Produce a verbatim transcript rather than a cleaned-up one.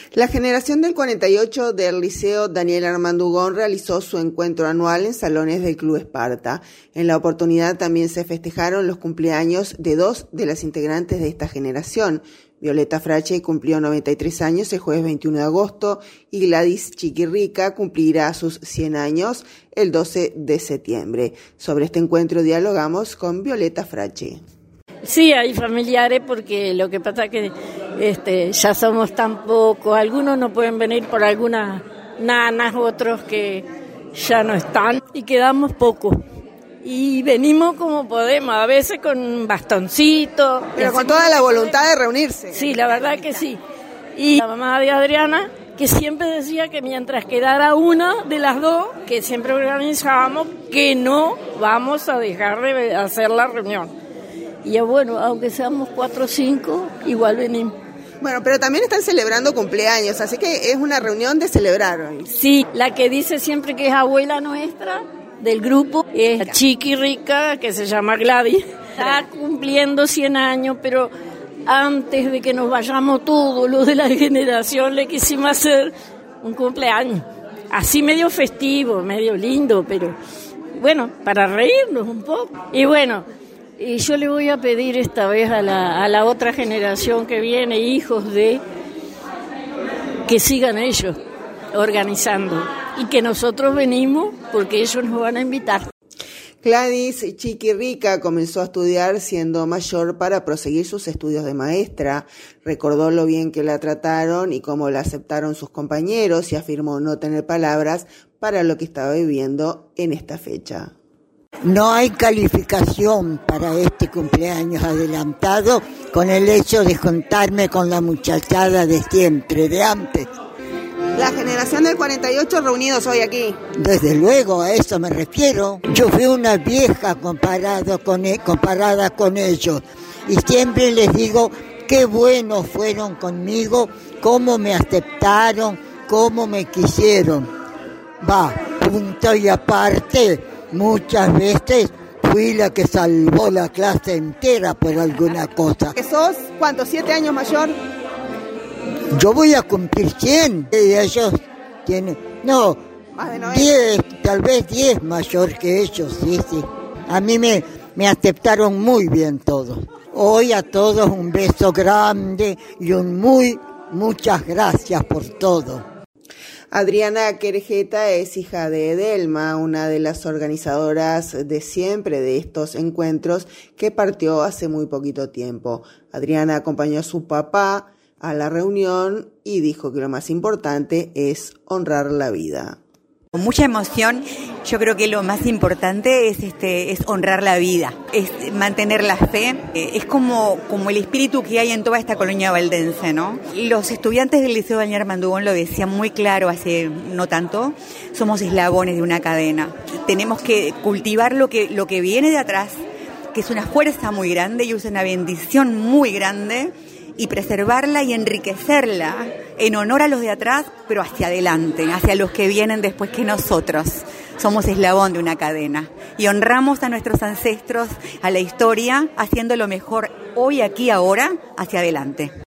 La generación del cuarenta y ocho del Liceo Daniel Armando Ugón realizó su encuentro anual en salones del Club Esparta. En la oportunidad también se festejaron los cumpleaños de dos de las integrantes de esta generación. Violeta Frache cumplió noventa y tres años el jueves veintiuno de agosto y Gladys Chiquirrica cumplirá sus cien años el doce de septiembre. Sobre este encuentro dialogamos con Violeta Frache. Sí, hay familiares porque lo que pasa es que este, ya somos tan pocos, algunos no pueden venir por algunas nanas, otros que ya no están y quedamos pocos. Y venimos como podemos, a veces con bastoncito. Pero con toda la voluntad de reunirse. Sí, la verdad que sí. Y la mamá de Adriana, que siempre decía que mientras quedara una de las dos, que siempre organizábamos, que no vamos a dejar de hacer la reunión. Y ya bueno, aunque seamos cuatro o cinco, igual venimos. Bueno, pero también están celebrando cumpleaños, así que es una reunión de celebrar hoy. Sí, la que dice siempre que es abuela nuestra del grupo es Chiquirrica, que se llama Gladys. Está cumpliendo cien años, pero antes de que nos vayamos todos los de la generación, le quisimos hacer un cumpleaños. Así medio festivo, medio lindo, pero bueno, para reírnos un poco. Y bueno, y yo le voy a pedir esta vez a la, a la otra generación que viene, hijos de, que sigan ellos organizando y que nosotros venimos porque ellos nos van a invitar. Gladys Chiquirrica comenzó a estudiar siendo mayor para proseguir sus estudios de maestra. Recordó lo bien que la trataron y cómo la aceptaron sus compañeros y afirmó no tener palabras para lo que estaba viviendo en esta fecha. No hay calificación para este cumpleaños adelantado con el hecho de juntarme con la muchachada de siempre, de antes. La generación del cuarenta y ocho reunidos hoy aquí. Desde luego, a eso me refiero. Yo fui una vieja comparado con, comparada con ellos y siempre les digo qué buenos fueron conmigo, cómo me aceptaron, cómo me quisieron. Va, punto y aparte. Muchas veces fui la que salvó la clase entera por alguna cosa. ¿Que sos, cuánto, siete años mayor? Yo voy a cumplir cien y ellos tienen, no, más de noventa. diez, tal vez diez mayor que ellos, sí, sí. A mí me, me aceptaron muy bien todos. Hoy a todos un beso grande y un muy, muchas gracias por todo. Adriana Querejeta es hija de Edelma, una de las organizadoras de siempre de estos encuentros que partió hace muy poquito tiempo. Adriana acompañó a su papá a la reunión y dijo que lo más importante es honrar la vida. Con mucha emoción, yo creo que lo más importante es este es honrar la vida, es mantener la fe, es como, como el espíritu que hay en toda esta colonia valdense, ¿no? Los estudiantes del Liceo Daniel Armando Ugón lo decían muy claro hace no tanto, somos eslabones de una cadena. Tenemos que cultivar lo que, lo que viene de atrás, que es una fuerza muy grande y es una bendición muy grande, y preservarla y enriquecerla en honor a los de atrás, pero hacia adelante, hacia los que vienen después que nosotros. Somos eslabón de una cadena y honramos a nuestros ancestros, a la historia, haciendo lo mejor hoy, aquí, ahora, hacia adelante.